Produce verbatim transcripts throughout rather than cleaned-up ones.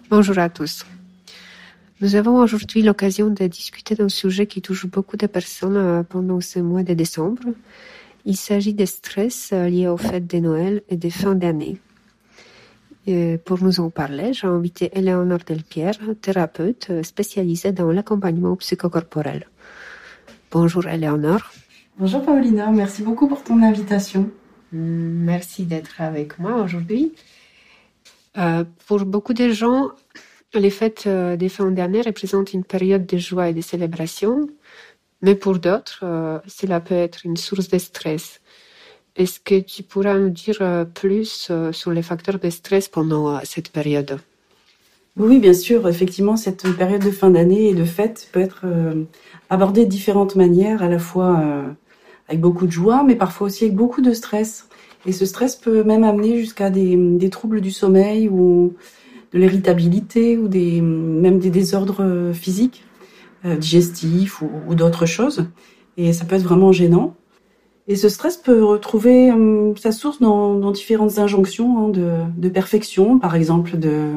Bonjour à tous. Nous avons aujourd'hui l'occasion de discuter d'un sujet qui touche beaucoup de personnes pendant ce mois de décembre. Il s'agit des stress liés aux fêtes de Noël et des fins d'année. Et pour nous en parler, j'ai invité Éléonore Delpierre, thérapeute spécialisée dans l'accompagnement psychocorporel. Bonjour Éléonore. Bonjour Paulina, merci beaucoup pour ton invitation. Merci d'être avec moi aujourd'hui. Euh, pour beaucoup de gens, les fêtes des fins d'année représentent une période de joie et de célébration, mais pour d'autres, euh, cela peut être une source de stress. Est-ce que tu pourras nous dire plus euh, sur les facteurs de stress pendant euh, cette période ? Oui, bien sûr, effectivement, cette période de fin d'année et de fête peut être euh, abordée de différentes manières, à la fois euh, avec beaucoup de joie, mais parfois aussi avec beaucoup de stress. Et ce stress peut même amener jusqu'à des, des troubles du sommeil ou de l'irritabilité ou des, même des désordres physiques, euh, digestifs ou, ou d'autres choses. Et ça peut être vraiment gênant. Et ce stress peut retrouver euh, sa source dans, dans différentes injonctions hein, de, de perfection, par exemple de,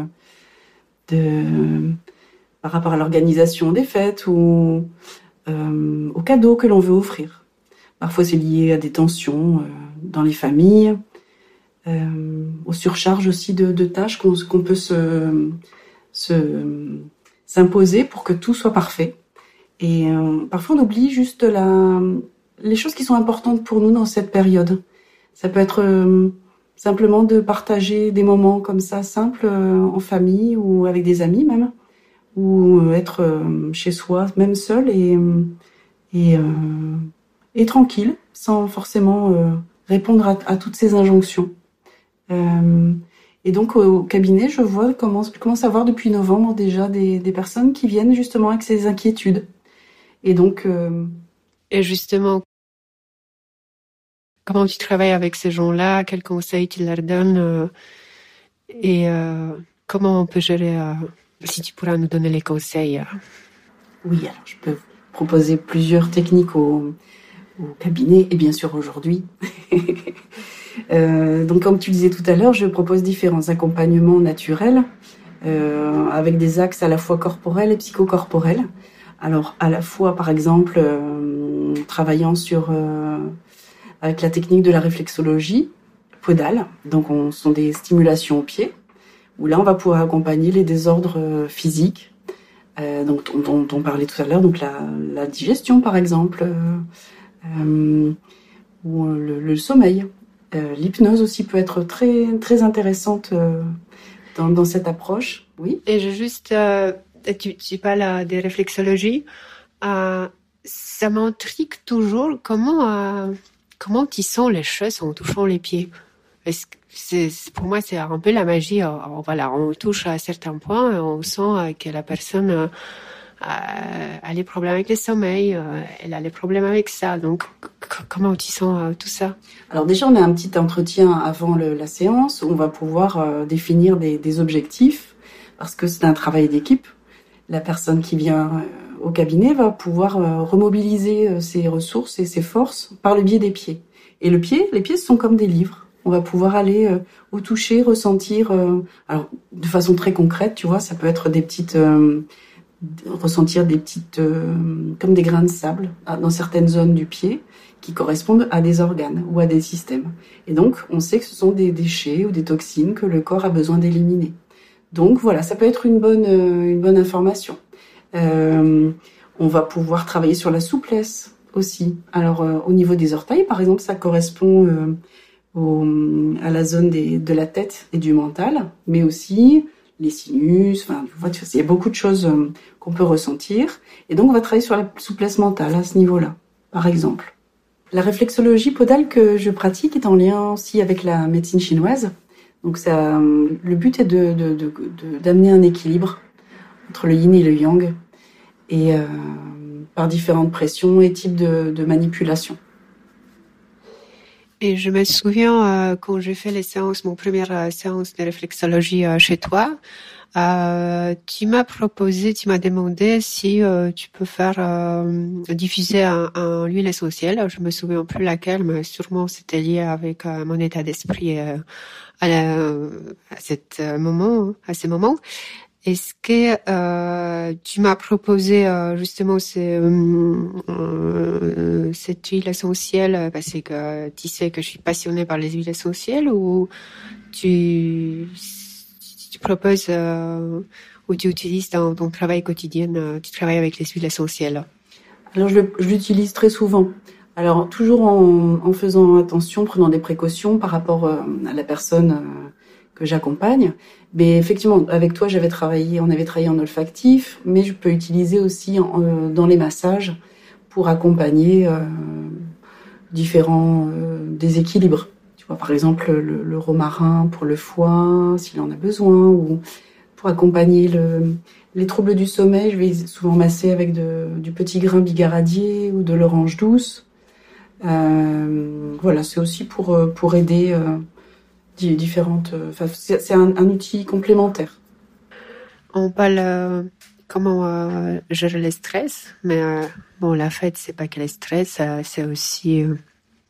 de, par rapport à l'organisation des fêtes ou euh, aux cadeaux que l'on veut offrir. Parfois c'est lié à des tensions euh, dans les familles, euh, aux surcharges aussi de, de tâches qu'on, qu'on peut se, se, s'imposer pour que tout soit parfait. Et euh, parfois on oublie juste la, les choses qui sont importantes pour nous dans cette période. Ça peut être euh, simplement de partager des moments comme ça, simples, euh, en famille ou avec des amis même, ou euh, être euh, chez soi, même seul et, et, euh, et tranquille, sans forcément euh, répondre à, à toutes ces injonctions. Euh, et donc au cabinet, je vois comment, je commence à voir depuis novembre déjà des, des personnes qui viennent justement avec ces inquiétudes. Et donc, euh... et justement, comment tu travailles avec ces gens-là? Quels conseils tu leur donnes? euh, Et euh, comment on peut gérer? Euh, si tu pourras nous donner les conseils. Euh. Oui, alors je peux proposer plusieurs techniques au, au cabinet et bien sûr aujourd'hui. euh, donc, comme tu disais tout à l'heure, je propose différents accompagnements naturels euh, avec des axes à la fois corporels et psychocorporels. Alors, à la fois, par exemple, euh, travaillant sur euh, avec la technique de la réflexologie podale. Donc, on sont des stimulations aux pieds, où là, on va pouvoir accompagner les désordres euh, physiques, euh, donc dont, dont on parlait tout à l'heure, donc la, la digestion, par exemple, euh, euh, ou le, le sommeil. Euh, l'hypnose aussi peut être très très intéressante euh, dans, dans cette approche. Oui. Et je juste euh... Tu, tu parles de réflexologie, euh, ça m'intrigue toujours comment euh, comment tu sens les choses en touchant les pieds. Est-ce que c'est, pour moi, c'est un peu la magie. On, voilà, on touche à certains points et on sent que la personne euh, a des problèmes avec le sommeil, euh, elle a des problèmes avec ça. Donc, c- comment tu sens euh, tout ça? Alors déjà, on a un petit entretien avant le, la séance où on va pouvoir euh, définir des, des objectifs parce que c'est un travail d'équipe. La personne qui vient au cabinet va pouvoir remobiliser ses ressources et ses forces par le biais des pieds. Et le pied, les pieds sont comme des livres. On va pouvoir aller au toucher, ressentir, alors de façon très concrète, tu vois, ça peut être des petites, euh, ressentir des petites, euh, comme des grains de sable dans certaines zones du pied qui correspondent à des organes ou à des systèmes. Et donc, on sait que ce sont des déchets ou des toxines que le corps a besoin d'éliminer. Donc voilà, ça peut être une bonne, une bonne information. Euh, on va pouvoir travailler sur la souplesse aussi. Alors euh, au niveau des orteils, par exemple, ça correspond euh, au, à la zone des, de la tête et du mental, mais aussi les sinus. Enfin, tu vois, il y a beaucoup de choses euh, qu'on peut ressentir. Et donc on va travailler sur la souplesse mentale à ce niveau-là, par exemple. La réflexologie podale que je pratique est en lien aussi avec la médecine chinoise. Donc ça, le but est de, de, de, de, d'amener un équilibre entre le yin et le yang, et euh, par différentes pressions et types de, de manipulations. Et je me souviens euh, quand j'ai fait les séances, mon première euh, séance de réflexologie euh, chez toi, euh, tu m'as proposé, tu m'as demandé si euh, tu peux faire euh, diffuser un, un huile essentielle. Je me souviens plus laquelle, mais sûrement c'était lié avec euh, mon état d'esprit euh, à, la, à cet moment, à ce moment. Est-ce que euh, tu m'as proposé euh, justement ce, euh, euh, cette huile essentielle parce que tu sais que je suis passionnée par les huiles essentielles, ou tu, tu proposes euh, ou tu utilises dans ton travail quotidien, euh, tu travailles avec les huiles essentielles? Alors je, je l'utilise très souvent. Alors toujours en, en faisant attention, prenant des précautions par rapport euh, à la personne euh, que j'accompagne. Mais effectivement, avec toi, j'avais travaillé, on avait travaillé en olfactif, mais je peux utiliser aussi en, euh, dans les massages pour accompagner euh, différents euh, déséquilibres. Tu vois, par exemple, le, le romarin pour le foie, s'il en a besoin, ou pour accompagner le, les troubles du sommeil, je vais souvent masser avec de, du petit grain bigaradier ou de l'orange douce. Euh, voilà, c'est aussi pour, pour aider euh, différentes... Enfin, c'est, c'est un, un outil complémentaire. On parle euh, comment euh, gérer le stress, mais euh, bon, la fête, c'est pas que le stress, euh, c'est aussi... Euh,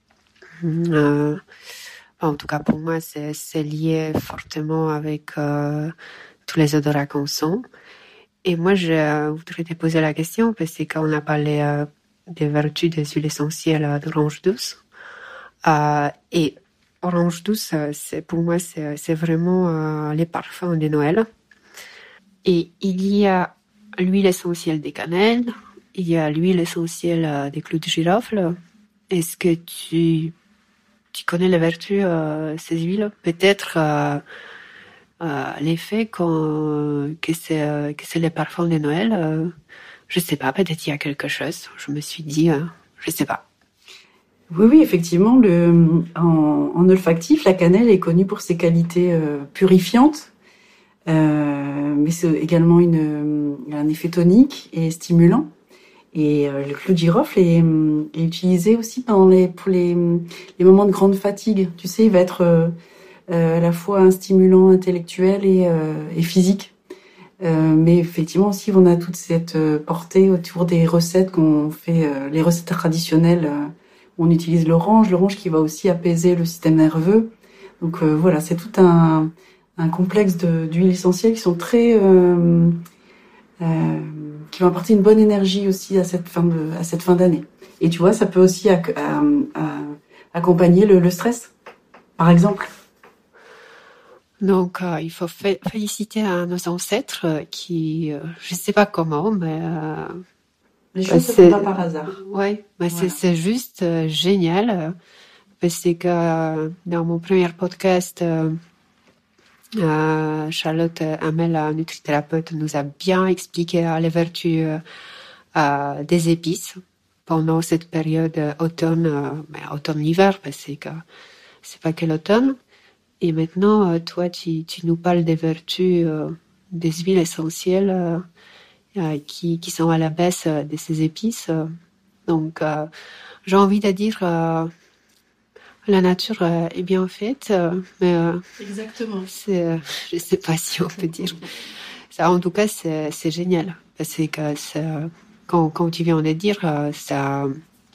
euh, en tout cas, pour moi, c'est, c'est lié fortement avec euh, tous les odorats qu'on sent. Et moi, je euh, voudrais te poser la question, parce que quand on a parlé euh, des vertus des huiles essentielles d'orange douce, euh, et orange douce, c'est, pour moi, c'est, c'est vraiment euh, les parfums de Noël. Et il y a l'huile essentielle des cannelles, il y a l'huile essentielle des clous de girofle. Est-ce que tu, tu connais les vertus de euh, ces huiles? Peut-être euh, euh, l'effet qu'on, que c'est que c'est les parfums de Noël. Euh, je sais pas, peut-être il y a quelque chose. Je me suis dit, euh, je sais pas. Oui, oui, effectivement, le, en, en olfactif, la cannelle est connue pour ses qualités euh, purifiantes. Euh, mais c'est également une, un effet tonique et stimulant. Et euh, le clou de girofle est, est utilisé aussi dans les, pour les, les moments de grande fatigue. Tu sais, il va être euh, euh, à la fois un stimulant intellectuel et, euh, et physique. Euh, mais effectivement aussi, on a toute cette euh, portée autour des recettes qu'on fait, euh, les recettes traditionnelles. Euh, où on utilise l'orange, l'orange qui va aussi apaiser le système nerveux. Donc euh, voilà, c'est tout un un complexe de, d'huiles essentielles qui sont très, euh, euh, qui vont apporter une bonne énergie aussi à cette fin de, à cette fin d'année. Et tu vois, ça peut aussi ac- à, à, accompagner le, le stress, par exemple. Donc, euh, il faut f- féliciter à nos ancêtres euh, qui, euh, je sais pas comment, mais euh, les choses bah, ne se font pas par hasard. Ouais, bah, voilà. c'est, c'est juste euh, génial, euh, parce que euh, dans mon premier podcast, euh, Euh, Charlotte Hamel, la nutrithérapeute, nous a bien expliqué euh, les vertus euh, euh, des épices pendant cette période euh, automne, euh, ben, automne-hiver, parce que c'est pas que l'automne. Et maintenant, euh, toi, tu, tu nous parles des vertus euh, des huiles essentielles euh, euh, qui, qui sont à la base euh, de ces épices. Donc, euh, j'ai envie de dire... Euh, la nature euh, est bien faite, euh, mais euh, exactement. C'est, euh, je sais pas si on peut dire ça. En tout cas, c'est, c'est génial parce que ça, quand, quand tu viens de dire, euh, ça,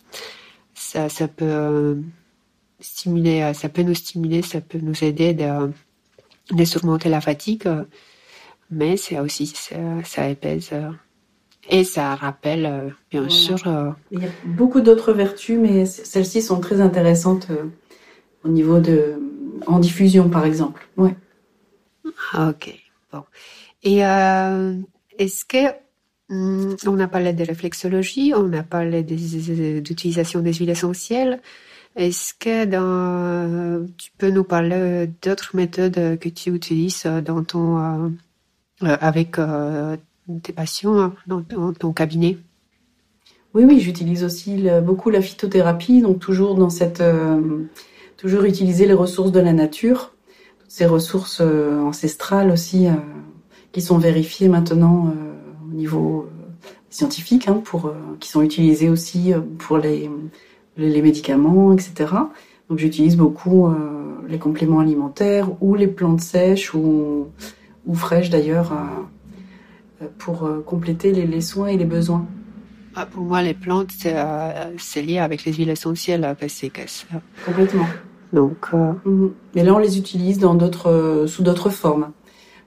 ça, ça peut euh, stimuler, ça peut nous stimuler, ça peut nous aider de, de surmonter la fatigue, euh, mais c'est aussi ça, ça épaise. Euh, Et ça rappelle, euh, bien voilà. sûr. Euh... Il y a beaucoup d'autres vertus, mais celles-ci sont très intéressantes euh, au niveau de, en diffusion, par exemple. Ouais. Ah, ok. Bon. Et euh, est-ce que hum, on a parlé de réflexologie, on a parlé des, d'utilisation des huiles essentielles. Est-ce que dans, tu peux nous parler d'autres méthodes que tu utilises dans ton euh, avec euh, tes patients dans, dans ton cabinet? Oui, oui, j'utilise aussi le, beaucoup la phytothérapie, donc toujours dans cette, euh, toujours utiliser les ressources de la nature, toutes ces ressources euh, ancestrales aussi, euh, qui sont vérifiées maintenant euh, au niveau euh, scientifique, hein, pour, euh, qui sont utilisées aussi euh, pour les, les médicaments, et cetera. Donc j'utilise beaucoup euh, les compléments alimentaires ou les plantes sèches ou, ou fraîches d'ailleurs, euh, pour euh, compléter les, les soins et les besoins. Ah, pour moi, les plantes, c'est, euh, c'est lié avec les huiles essentielles, parce que ça... Complètement. Donc, euh... mmh. Mais là, on les utilise dans d'autres, euh, sous d'autres formes.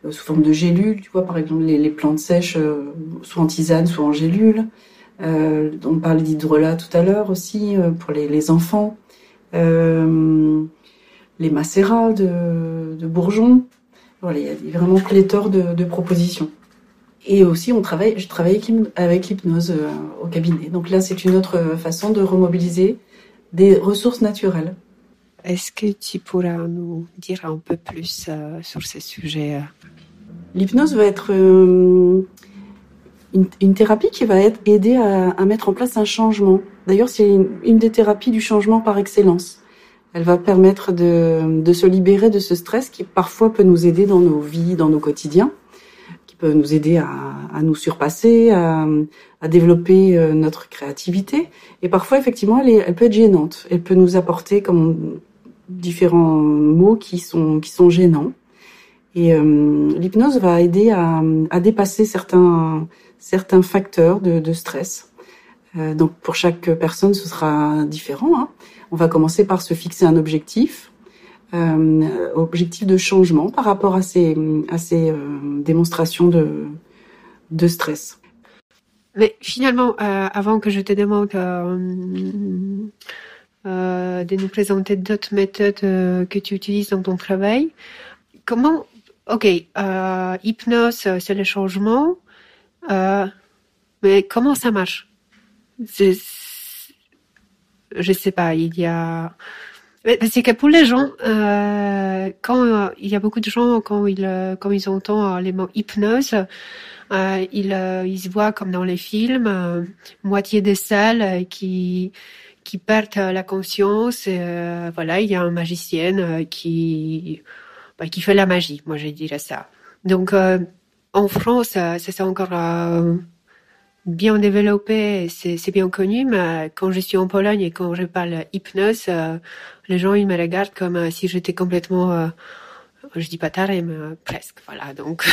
euh, sous forme de gélules. Tu vois, par exemple, les, les plantes sèches, euh, soit en tisane, soit en gélule. Euh, on parlait d'hydrolat tout à l'heure aussi, euh, pour les, les enfants. Euh, les macérats de, de bourgeons. Voilà, il y a vraiment pléthore de, de propositions. Et aussi, on travaille, je travaille avec l'hypnose euh, au cabinet. Donc là, c'est une autre façon de remobiliser des ressources naturelles. Est-ce que tu pourras nous dire un peu plus euh, sur ce sujet? L'hypnose va être euh, une, une thérapie qui va être, aider à, à mettre en place un changement. D'ailleurs, c'est une, une des thérapies du changement par excellence. Elle va permettre de, de se libérer de ce stress qui parfois peut nous aider dans nos vies, dans nos quotidiens, qui peut nous aider à, à nous surpasser, à, à développer notre créativité. Et parfois, effectivement, elle, est, elle peut être gênante. Elle peut nous apporter comme différents mots qui sont, qui sont gênants. Et euh, l'hypnose va aider à, à dépasser certains, certains facteurs de, de stress. Euh, donc pour chaque personne, ce sera différent, hein. On va commencer par se fixer un objectif, euh, objectif de changement par rapport à ces, à ces euh, démonstrations de, de stress. Mais finalement, euh, avant que je te demande euh, euh, de nous présenter d'autres méthodes euh, que tu utilises dans ton travail, comment, ok, euh, hypnose, c'est le changement, euh, mais comment ça marche? C'est, je sais pas, il y a... C'est que pour les gens, euh, quand euh, il y a beaucoup de gens, quand ils, euh, quand ils entendent euh, les mots hypnose, euh, ils, euh, ils se voient comme dans les films, euh, moitié des salles euh, qui qui perdent euh, la conscience. Et, euh, voilà, il y a un magicien euh, qui bah, qui fait la magie. Moi, je dirais ça. Donc, euh, en France, euh, ça c'est encore euh, bien développé, c'est, c'est bien connu, mais quand je suis en Pologne et quand je parle hypnose, euh, les gens ils me regardent comme euh, si j'étais complètement, euh, je dis pas taré, mais euh, presque, voilà. Donc,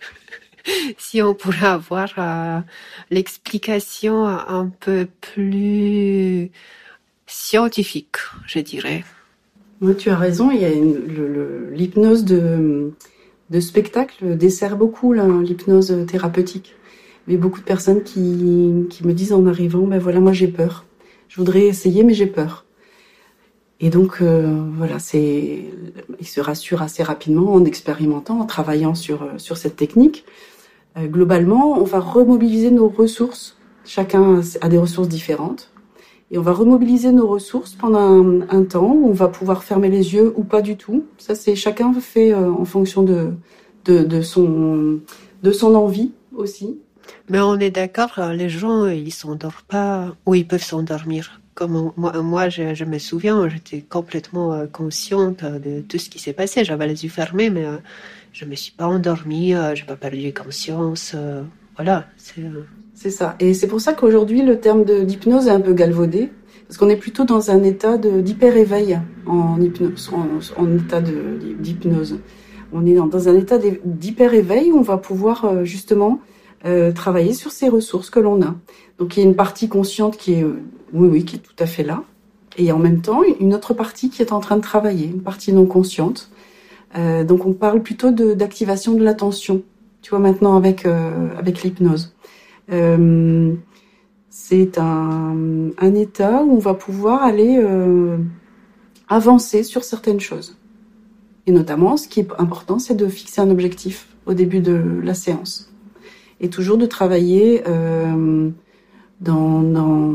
si on pourrait avoir euh, l'explication un peu plus scientifique, je dirais. Oui, tu as raison. Il y a une, le, le, l'hypnose de, de spectacle dessert beaucoup là, l'hypnose thérapeutique. Il y a beaucoup de personnes qui, qui me disent en arrivant, ben voilà, moi j'ai peur. Je voudrais essayer, mais j'ai peur. Et donc, euh, voilà, c'est, ils se rassurent assez rapidement en expérimentant, en travaillant sur, sur cette technique. Euh, globalement, on va remobiliser nos ressources. Chacun a des ressources différentes. Et on va remobiliser nos ressources pendant un, un temps où on va pouvoir fermer les yeux ou pas du tout. Ça, c'est chacun fait euh, en fonction de, de, de, son, de son envie aussi. Mais on est d'accord, les gens, ils s'endorment pas, ou ils peuvent s'endormir. Comme on, moi, moi je, je me souviens, j'étais complètement euh, consciente de tout ce qui s'est passé. J'avais les yeux fermés, mais euh, je me suis pas endormie, euh, j'ai pas perdu conscience. Euh, voilà, c'est. Euh... C'est ça. Et c'est pour ça qu'aujourd'hui, le terme de, d'hypnose est un peu galvaudé, parce qu'on est plutôt dans un état de, d'hyper-éveil en hypnose, en, en état de, d'hypnose. On est dans, dans un état d'hyper-éveil où on va pouvoir euh, justement Euh, travailler sur ces ressources que l'on a. Donc il y a une partie consciente qui est, euh, oui, oui, qui est tout à fait là, et en même temps une autre partie qui est en train de travailler, une partie non consciente. Euh, donc on parle plutôt de, d'activation de l'attention, tu vois, maintenant avec euh, avec l'hypnose. Euh, c'est un, un état où on va pouvoir aller euh, avancer sur certaines choses. Et notamment, ce qui est important, c'est de fixer un objectif au début de la séance. Et toujours de travailler euh, dans, dans,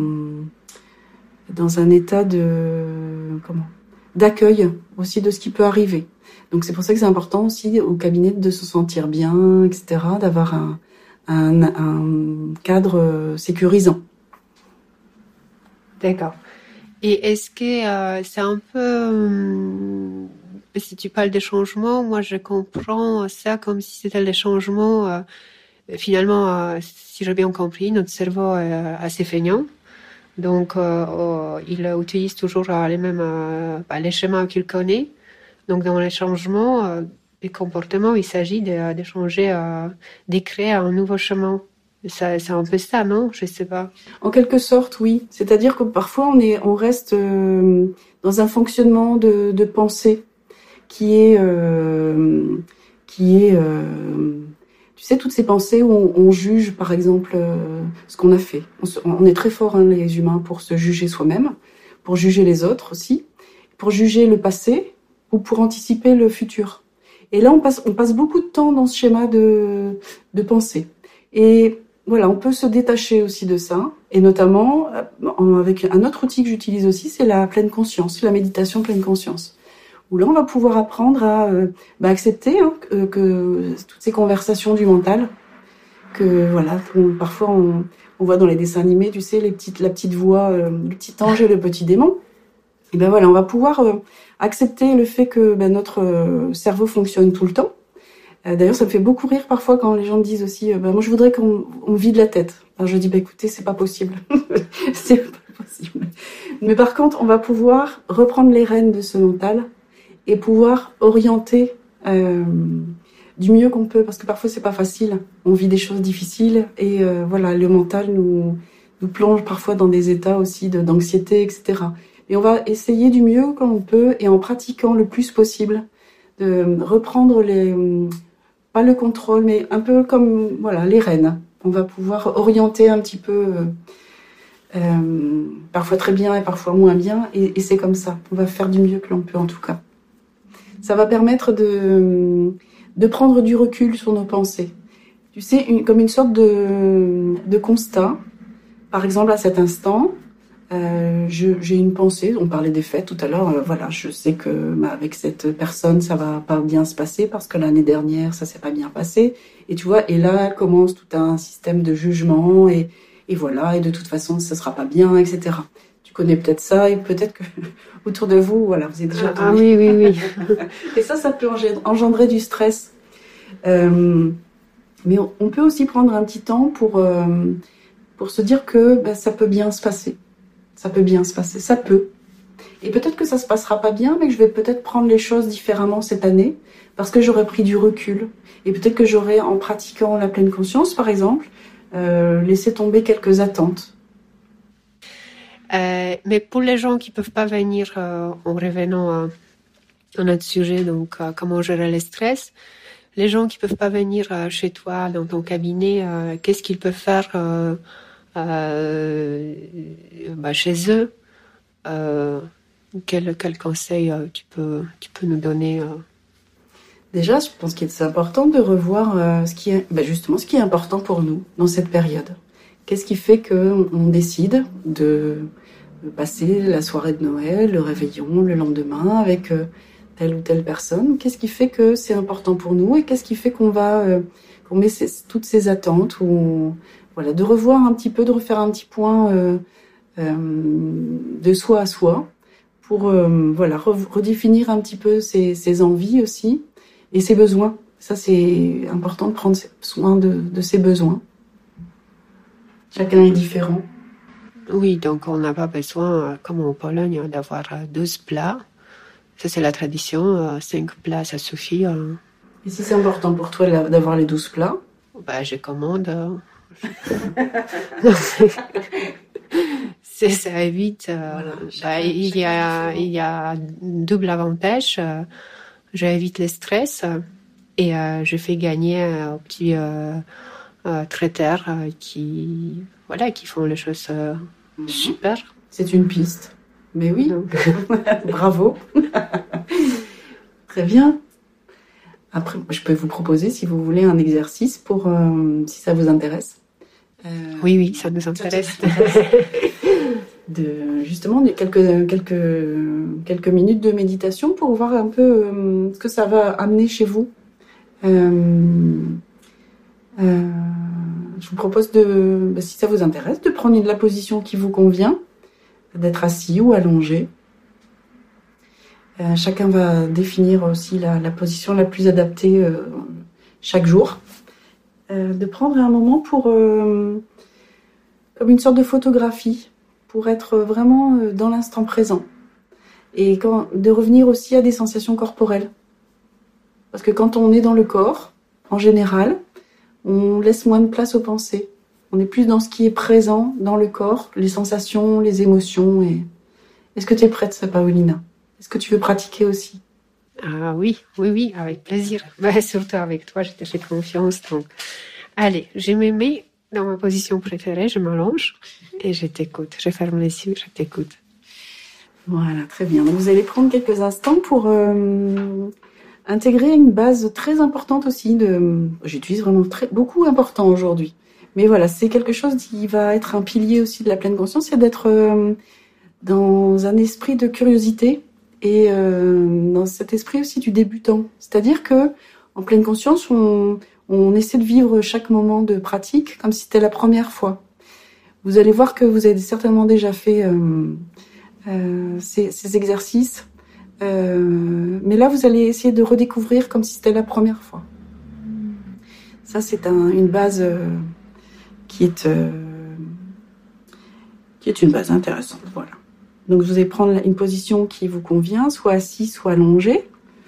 dans un état de comment d'accueil aussi de ce qui peut arriver. Donc c'est pour ça que c'est important aussi au cabinet de se sentir bien, et cetera, d'avoir un, un, un cadre sécurisant. D'accord. Et est-ce que euh, c'est un peu... Euh, si tu parles des changements, moi je comprends ça comme si c'était les changements... Euh, Finalement, euh, si j'ai bien compris, notre cerveau est assez feignant. Donc, euh, euh, il utilise toujours euh, les mêmes euh, bah, les schémas qu'il connaît. Donc, dans les changements euh, des comportements, il s'agit de, de changer, euh, de créer un nouveau chemin. Ça, c'est un peu ça, non? Je sais pas. En quelque sorte, oui. C'est-à-dire que parfois, on est, on reste euh, dans un fonctionnement de, de pensée qui est... Euh, qui est, euh, tu sais, toutes ces pensées où on, on juge, par exemple, euh, ce qu'on a fait. On, se, on est très forts, hein, les humains, pour se juger soi-même, pour juger les autres aussi, pour juger le passé ou pour anticiper le futur. Et là, on passe, on passe beaucoup de temps dans ce schéma de, de pensée. Et voilà, on peut se détacher aussi de ça, et notamment avec un autre outil que j'utilise aussi, c'est la pleine conscience, la méditation pleine conscience. Où là, on va pouvoir apprendre à euh, bah, accepter hein, que, que toutes ces conversations du mental, que voilà, on, parfois on, on voit dans les dessins animés, tu sais, les petites, la petite voix, euh, le petit ange et le petit démon. Et ben voilà, on va pouvoir euh, accepter le fait que ben, notre euh, cerveau fonctionne tout le temps. Euh, d'ailleurs, ça me fait beaucoup rire parfois quand les gens me disent aussi, euh, ben, moi je voudrais qu'on on me vide la tête. Alors je dis, bah écoutez, c'est pas possible, c'est pas possible. Mais par contre, on va pouvoir reprendre les rênes de ce mental et pouvoir orienter euh, du mieux qu'on peut, parce que parfois c'est pas facile. On vit des choses difficiles et euh, voilà, le mental nous nous plonge parfois dans des états aussi de, d'anxiété, et cetera. Et on va essayer du mieux qu'on peut et en pratiquant le plus possible de reprendre les, pas le contrôle, mais un peu comme voilà les rênes. On va pouvoir orienter un petit peu, euh, euh, parfois très bien et parfois moins bien, et, et c'est comme ça. On va faire du mieux que l'on peut en tout cas. Ça va permettre de, de prendre du recul sur nos pensées. Tu sais, une, comme une sorte de, de constat. Par exemple, à cet instant, Euh, je, j'ai une pensée, on parlait des fêtes tout à l'heure, euh, voilà, je sais que bah, avec cette personne ça va pas bien se passer parce que l'année dernière ça s'est pas bien passé, et tu vois, et là commence tout un système de jugement, et, et voilà, et de toute façon ça sera pas bien, et cetera. Tu connais peut-être ça, et peut-être que autour de vous, voilà, vous êtes déjà... Ah, ah oui, oui, oui. Et ça, ça peut engendrer du stress. Euh, mais on, on peut aussi prendre un petit temps pour, euh, pour se dire que bah, ça peut bien se passer. Ça peut bien se passer, ça peut. Et peut-être que ça se passera pas bien, mais que je vais peut-être prendre les choses différemment cette année, parce que j'aurai pris du recul. Et peut-être que j'aurai, en pratiquant la pleine conscience, par exemple, euh, laissé tomber quelques attentes. Euh, mais pour les gens qui peuvent pas venir, euh, en revenant à, à notre sujet, donc euh, comment gérer le stress, les gens qui peuvent pas venir euh, chez toi, dans ton cabinet, euh, qu'est-ce qu'ils peuvent faire euh, Euh, bah chez eux, euh, quel, quel conseil euh, tu peux, tu peux nous donner euh... Déjà, je pense qu'il est important de revoir euh, ce qui est, bah justement, ce qui est important pour nous dans cette période. Qu'est-ce qui fait qu'on on décide de, de passer la soirée de Noël, le réveillon, le lendemain avec euh, telle ou telle personne? Qu'est-ce qui fait que c'est important pour nous, et qu'est-ce qui fait qu'on va, euh, qu'on met ces, toutes ces attentes, ou voilà, de revoir un petit peu, de refaire un petit point euh, euh, de soi à soi pour euh, voilà, re- redéfinir un petit peu ses, ses envies aussi et ses besoins. Ça, c'est important de prendre soin de, de ses besoins. Chacun est différent. Oui, donc on n'a pas besoin, comme en Pologne, d'avoir douze plats. Ça, c'est la tradition. cinq plats, ça suffit. Et si c'est important pour toi d'avoir les douze plats? Bah, je commande. c'est, ça évite. Euh, voilà, bah, il y a, il y a double avantage. Euh, j'évite le stress et euh, je fais gagner euh, aux petits euh, euh, traiteurs euh, qui, voilà, qui font les choses euh, mm-hmm. super. C'est une piste. Mais oui, bravo. Très bien. Après, je peux vous proposer, si vous voulez, un exercice pour, euh, si ça vous intéresse. Euh, oui, oui, ça nous intéresse. de, justement, de quelques, quelques, quelques minutes de méditation pour voir un peu euh, ce que ça va amener chez vous. Euh, euh, je vous propose, de, bah, si ça vous intéresse, de prendre la position qui vous convient, d'être assis ou allongé. Euh, chacun va définir aussi la, la position la plus adaptée euh, chaque jour. Euh, de prendre un moment pour, euh, comme une sorte de photographie, pour être vraiment euh, dans l'instant présent. Et quand, de revenir aussi à des sensations corporelles. Parce que quand on est dans le corps, en général, on laisse moins de place aux pensées. On est plus dans ce qui est présent dans le corps, les sensations, les émotions. Et... Est-ce que tu es prête, Paolina ? Est-ce que tu veux pratiquer aussi ? Ah oui, oui, oui, avec plaisir. Bah, surtout avec toi, je te fais confiance. Donc, allez, je me mets dans ma position préférée, je m'allonge et je t'écoute. Je ferme les yeux, je t'écoute. Voilà, très bien. Donc, vous allez prendre quelques instants pour euh, intégrer une base très importante aussi. De, j'utilise vraiment très, beaucoup important aujourd'hui. Mais voilà, c'est quelque chose qui va être un pilier aussi de la pleine conscience, c'est d'être euh, dans un esprit de curiosité et euh, dans cet esprit aussi du débutant. C'est-à-dire que en pleine conscience, on, on essaie de vivre chaque moment de pratique comme si c'était la première fois. Vous allez voir que vous avez certainement déjà fait euh, euh, ces, ces exercices, euh, mais là, vous allez essayer de redécouvrir comme si c'était la première fois. Ça, c'est un, une base euh, qui est euh, qui est une base intéressante. Voilà. Donc, vous allez prendre une position qui vous convient, soit assis, soit allongé.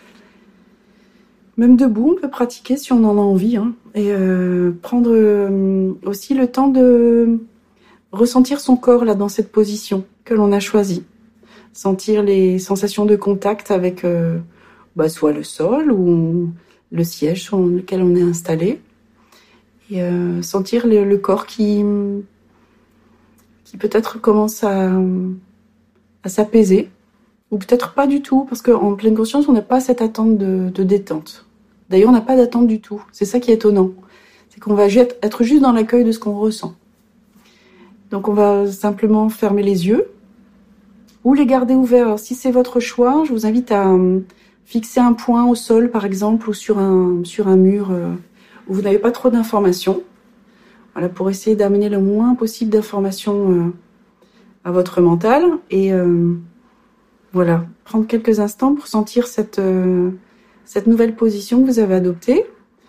Même debout, on peut pratiquer si on en a envie. Hein. Et euh, prendre euh, aussi le temps de ressentir son corps là dans cette position que l'on a choisie. Sentir les sensations de contact avec euh, bah, soit le sol ou le siège sur lequel on est installé. Et euh, sentir le, le corps qui, qui peut-être commence à, à s'apaiser. Ou peut-être pas du tout, parce qu'en pleine conscience, on n'a pas cette attente de, de détente. D'ailleurs, on n'a pas d'attente du tout. C'est ça qui est étonnant. C'est qu'on va être juste dans l'accueil de ce qu'on ressent. Donc, on va simplement fermer les yeux ou les garder ouverts. Alors, si c'est votre choix, je vous invite à fixer un point au sol, par exemple, ou sur un, sur un mur euh, où vous n'avez pas trop d'informations. Voilà, pour essayer d'amener le moins possible d'informations euh, à votre mental. Et euh, voilà, prendre quelques instants pour sentir cette, euh, cette nouvelle position que vous avez adoptée.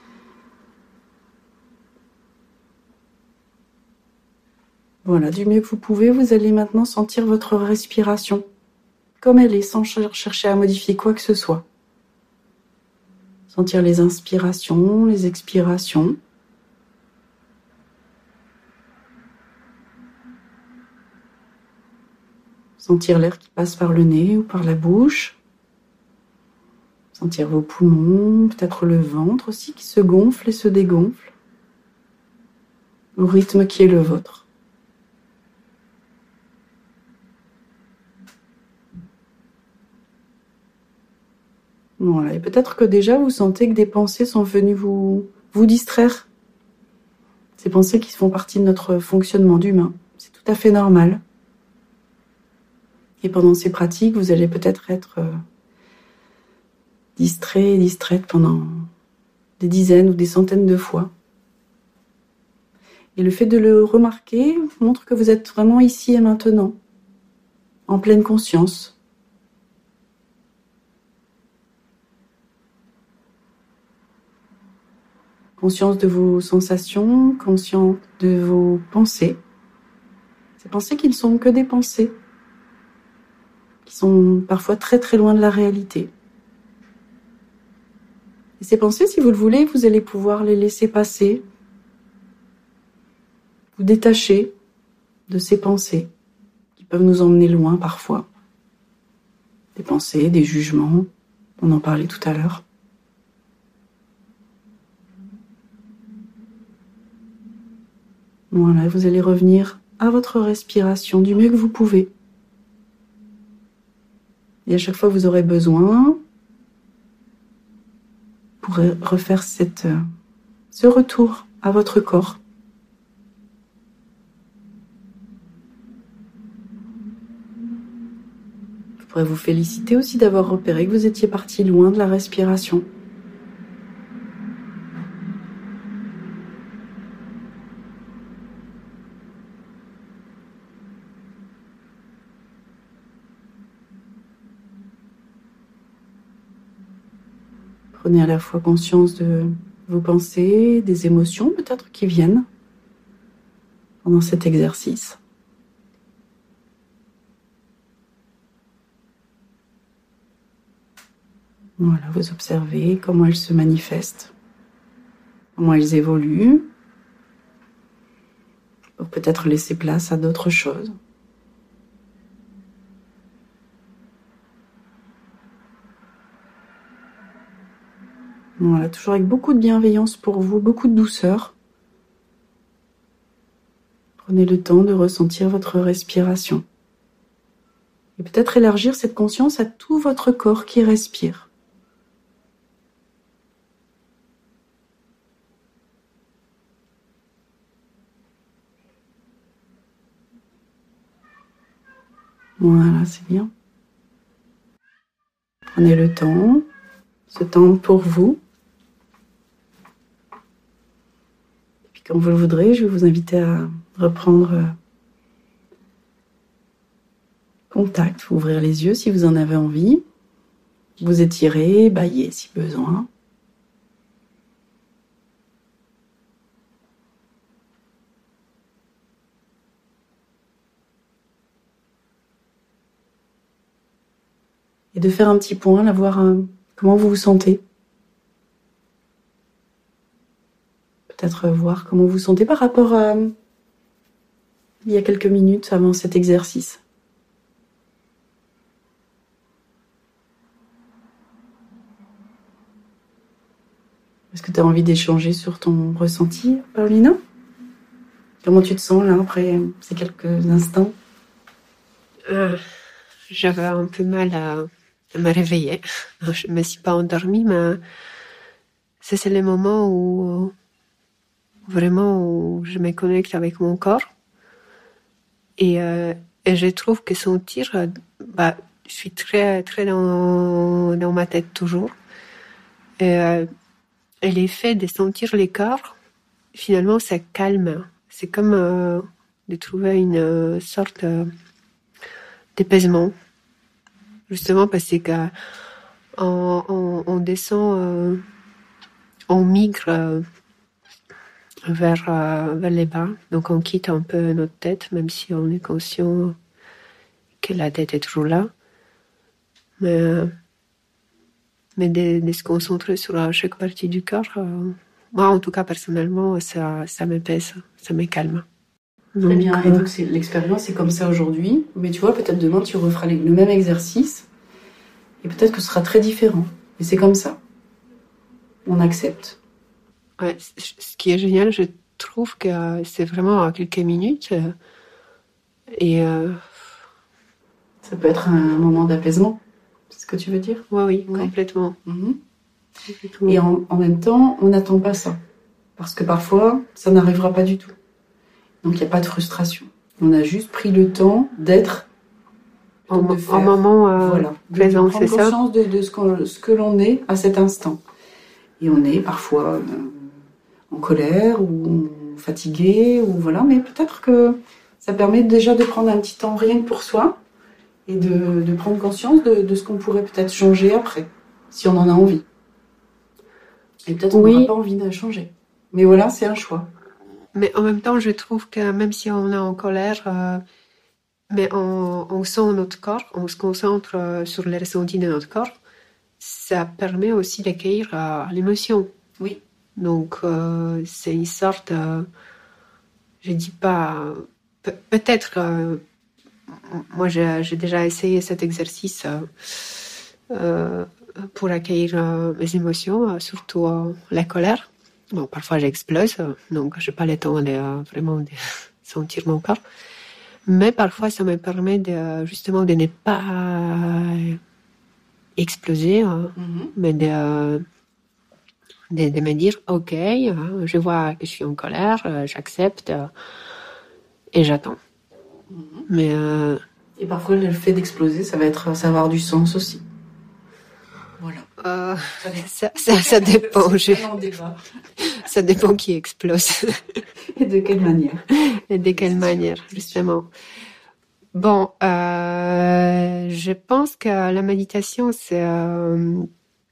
Voilà, du mieux que vous pouvez, vous allez maintenant sentir votre respiration, comme elle est, sans chercher à modifier quoi que ce soit. Sentir les inspirations, les expirations. Sentir l'air qui passe par le nez ou par la bouche. Sentir vos poumons, peut-être le ventre aussi qui se gonfle et se dégonfle, au rythme qui est le vôtre. Voilà, et peut-être que déjà vous sentez que des pensées sont venues vous, vous distraire. Ces pensées qui font partie de notre fonctionnement d'humain. C'est tout à fait normal. Et pendant ces pratiques, vous allez peut-être être distrait et distraite pendant des dizaines ou des centaines de fois. Et le fait de le remarquer montre que vous êtes vraiment ici et maintenant, en pleine conscience. Conscience de vos sensations, conscience de vos pensées. Ces pensées qui ne sont que des pensées, qui sont parfois très très loin de la réalité. Et ces pensées, si vous le voulez, vous allez pouvoir les laisser passer, vous détacher de ces pensées qui peuvent nous emmener loin parfois. Des pensées, des jugements, on en parlait tout à l'heure. Voilà, vous allez revenir à votre respiration du mieux que vous pouvez. Et à chaque fois que vous aurez besoin, vous pourrez refaire cette, ce retour à votre corps. Vous pourrez vous féliciter aussi d'avoir repéré que vous étiez parti loin de la respiration. Prenez à la fois conscience de vos pensées, des émotions peut-être qui viennent pendant cet exercice. Voilà, vous observez comment elles se manifestent, comment elles évoluent, pour peut-être laisser place à d'autres choses. Voilà, toujours avec beaucoup de bienveillance pour vous, beaucoup de douceur. Prenez le temps de ressentir votre respiration. Et peut-être élargir cette conscience à tout votre corps qui respire. Voilà, c'est bien. Prenez le temps, ce temps pour vous. Et puis quand vous le voudrez, je vais vous inviter à reprendre contact, ouvrir les yeux si vous en avez envie. Vous étirez, bâillez si besoin. Et de faire un petit point, là, voir euh, comment vous vous sentez. Peut-être voir comment vous vous sentez par rapport à euh, il y a quelques minutes avant cet exercice. Est-ce que tu as envie d'échanger sur ton ressenti, Paulina? Comment tu te sens là après ces quelques instants? euh, J'avais un peu mal à, à me réveiller. Je me suis pas endormie, mais c'est, c'est le moment où vraiment où je me connecte avec mon corps. Et, euh, et je trouve que sentir, bah, je suis très très dans, dans ma tête toujours. Et, euh, et l'effet de sentir les corps, finalement, ça calme. C'est comme euh, de trouver une euh, sorte euh, d'apaisement. Justement parce que on, on, on descend, euh, on migre euh, vers, euh, vers les bas. Donc on quitte un peu notre tête, même si on est conscient que la tête est toujours là. Mais, euh, mais de, de se concentrer sur chaque partie du corps, euh, moi en tout cas personnellement, ça, ça me pèse, ça me calme. Très bien, et donc c'est, l'expérience est comme ça aujourd'hui, mais tu vois, peut-être demain tu referas le même exercice, et peut-être que ce sera très différent, et c'est comme ça. On accepte. Ouais, ce qui est génial, je trouve que c'est vraiment à quelques minutes, et... Euh... Ça peut être un moment d'apaisement, c'est ce que tu veux dire? Ouais, oui, ouais. Complètement. Mmh. complètement. Et en, en même temps, on n'attend pas ça, parce que parfois, ça n'arrivera pas du tout. Donc il n'y a pas de frustration. On a juste pris le temps d'être en, de faire, en moment euh, voilà, présent, de prendre c'est conscience ça de, de ce, qu'on, ce que l'on est à cet instant. Et on est parfois euh, en colère ou fatigué, ou voilà, mais peut-être que ça permet déjà de prendre un petit temps rien que pour soi et de, de prendre conscience de, de ce qu'on pourrait peut-être changer après, si on en a envie. Et peut-être qu'on oui. n'aura pas envie de changer. Mais voilà, c'est un choix. Mais en même temps, je trouve que même si on est en colère, euh, mais on, on sent notre corps, on se concentre euh, sur les ressentis de notre corps, ça permet aussi d'accueillir euh, l'émotion. Oui. Donc, euh, c'est une sorte, euh, je dis pas, pe- peut-être, euh, moi j'ai, j'ai déjà essayé cet exercice euh, euh, pour accueillir euh, mes émotions, euh, surtout euh, la colère. Bon, parfois j'explose, donc je n'ai pas le temps de euh, vraiment de sentir mon corps. Mais parfois, ça me permet de, justement de ne pas exploser, hein, mm-hmm. mais de, de, de me dire, ok, hein, je vois que je suis en colère, euh, j'accepte euh, et j'attends. Mm-hmm. Mais euh, et parfois, le fait d'exploser, ça va être, ça va avoir du sens aussi. Voilà. Euh, ça, ça, ça dépend. Je... ça dépend qui explose. Et de quelle manière. Et de quelle manière, justement. Bon, euh, je pense que la méditation, c'est, euh,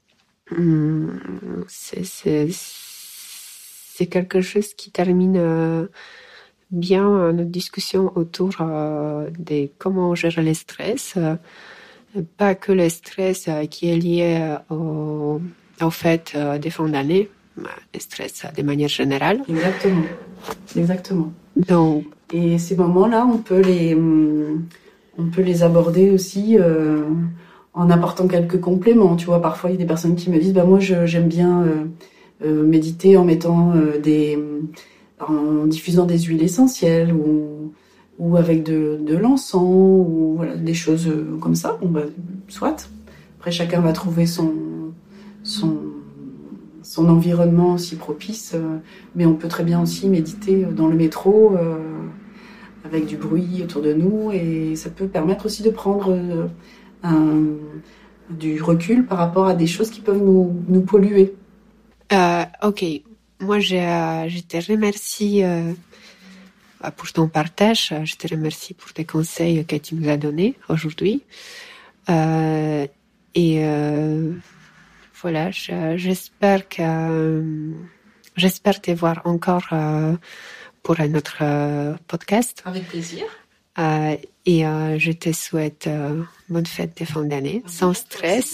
c'est, c'est, c'est quelque chose qui termine euh, bien notre discussion autour euh, de comment gérer le stress. Euh, Pas que le stress euh, qui est lié euh, au, au fait euh, des fins d'année, le stress euh, de manière générale. Exactement. Exactement. Donc, et ces moments-là, on peut les, on peut les aborder aussi euh, en apportant quelques compléments. Tu vois, parfois il y a des personnes qui me disent, bah moi je, j'aime bien euh, euh, méditer en mettant euh, des, en diffusant des huiles essentielles ou ou avec de, de l'encens ou voilà des choses comme ça. Bon bah soit. Après chacun va trouver son son son environnement aussi propice, euh, mais on peut très bien aussi méditer dans le métro. Euh, avec du bruit autour de nous, et ça peut permettre aussi de prendre un, du recul par rapport à des choses qui peuvent nous, nous polluer. Euh, ok, moi je, je te remercie euh, pour ton partage, je te remercie pour tes conseils que tu nous as donnés aujourd'hui. Euh, et euh, voilà, je, j'espère que j'espère te voir encore euh, pour un autre euh, podcast. Avec plaisir. Euh, et euh, je te souhaite euh, bonne fête de fin d'année, Oui, sans stress.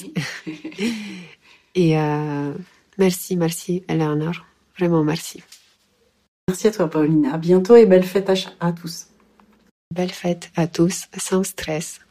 et euh, merci, merci Eleanor. Vraiment merci. Merci à toi Pauline. À bientôt et belle fête à, à tous. Belle fête à tous, sans stress.